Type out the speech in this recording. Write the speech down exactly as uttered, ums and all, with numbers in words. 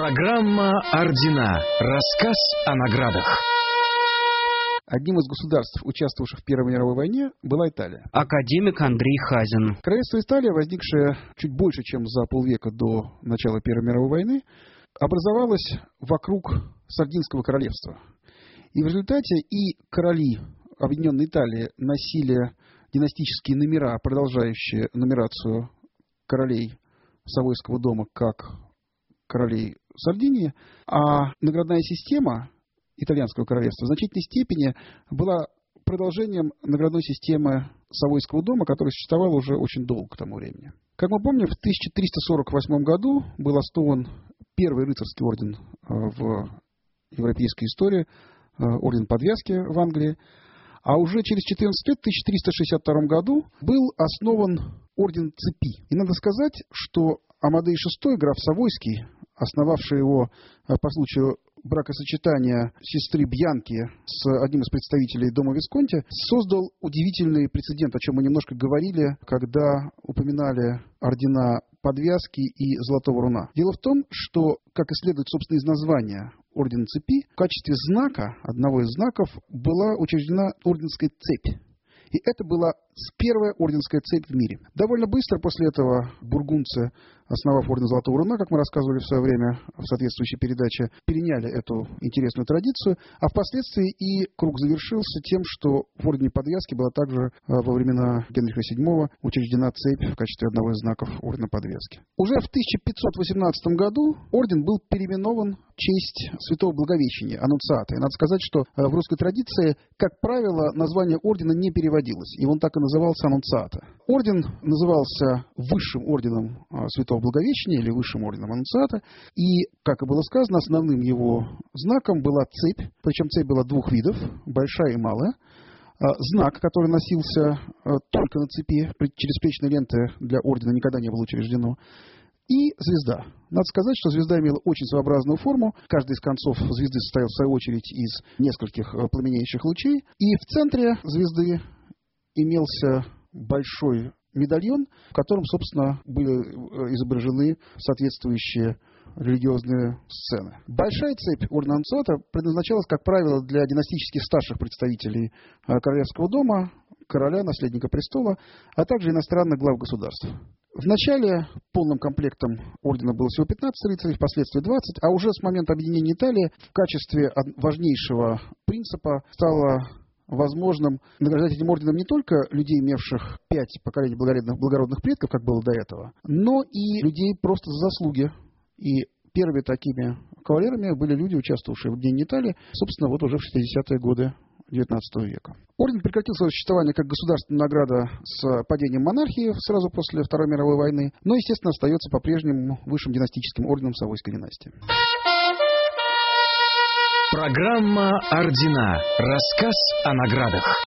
Программа «Ордена». Рассказ о наградах. Одним из государств, участвовавших в Первой мировой войне, была Италия. Академик Андрей Хазин. Королевство Италия, возникшее чуть больше, чем за полвека до начала Первой мировой войны, образовалось вокруг Сардинского королевства. И в результате и короли Объединенной Италии носили династические номера, продолжающие нумерацию королей Савойского дома как королей Сардинии, а наградная система Итальянского королевства в значительной степени была продолжением наградной системы Савойского дома, которая существовала уже очень долго к тому времени. Как мы помним, в тысяча триста сорок восьмом году был основан первый рыцарский орден в европейской истории, орден Подвязки в Англии, а уже через четырнадцать лет, в тысяча триста шестьдесят втором году, был основан орден Цепи. И надо сказать, что Амадей шестой, граф Савойский, основавший его по случаю бракосочетания сестры Бьянки с одним из представителей дома Висконти, создал удивительный прецедент, о чем мы немножко говорили, когда упоминали ордена Подвязки и Золотого Руна. Дело в том, что, как и следует, собственно, из названия ордена Цепи, в качестве знака, одного из знаков, была учреждена орденская цепь. И это была первая орденская цепь в мире. Довольно быстро после этого бургундцы, основав орден Золотого Руна, как мы рассказывали в свое время в соответствующей передаче, переняли эту интересную традицию, а впоследствии и круг завершился тем, что в ордене Подвязки была также во времена Генриха седьмого учреждена цепь в качестве одного из знаков ордена Подвязки. Уже в тысяча пятьсот восемнадцатом году орден был переименован в честь Святого Благовещения, Аннунциата. И надо сказать, что в русской традиции, как правило, название ордена не переводилось, и он так и назывался Аннунциата. Орден назывался высшим орденом Святого Благовещения или высшим орденом Аннунциата, и, как и было сказано, основным его знаком была цепь, причем цепь была двух видов, большая и малая. Знак, который носился только на цепи, через плечные ленты для ордена никогда не было учреждено, и звезда. Надо сказать, что звезда имела очень своеобразную форму. Каждый из концов звезды состоял, в свою очередь, из нескольких пламенеющих лучей. И в центре звезды имелся большой медальон, в котором, собственно, были изображены соответствующие религиозные сцены. Большая цепь ордена Аннунциата предназначалась, как правило, для династических старших представителей королевского дома, короля, наследника престола, а также иностранных глав государств. Вначале полным комплектом ордена было всего пятнадцать рыцарей, впоследствии двадцать, а уже с момента объединения Италии в качестве важнейшего принципа стало возможным награждать этим орденом не только людей, имевших пять поколений благородных, благородных предков, как было до этого, но и людей просто за заслуги. И первыми такими кавалерами были люди, участвовавшие в объединении Италии, собственно, вот уже в шестидесятые годы девятнадцатого века. Орден прекратил свое существование как государственная награда с падением монархии сразу после Второй мировой войны, но, естественно, остается по-прежнему высшим династическим орденом Савойской династии. Программа «Ордена». Рассказ о наградах.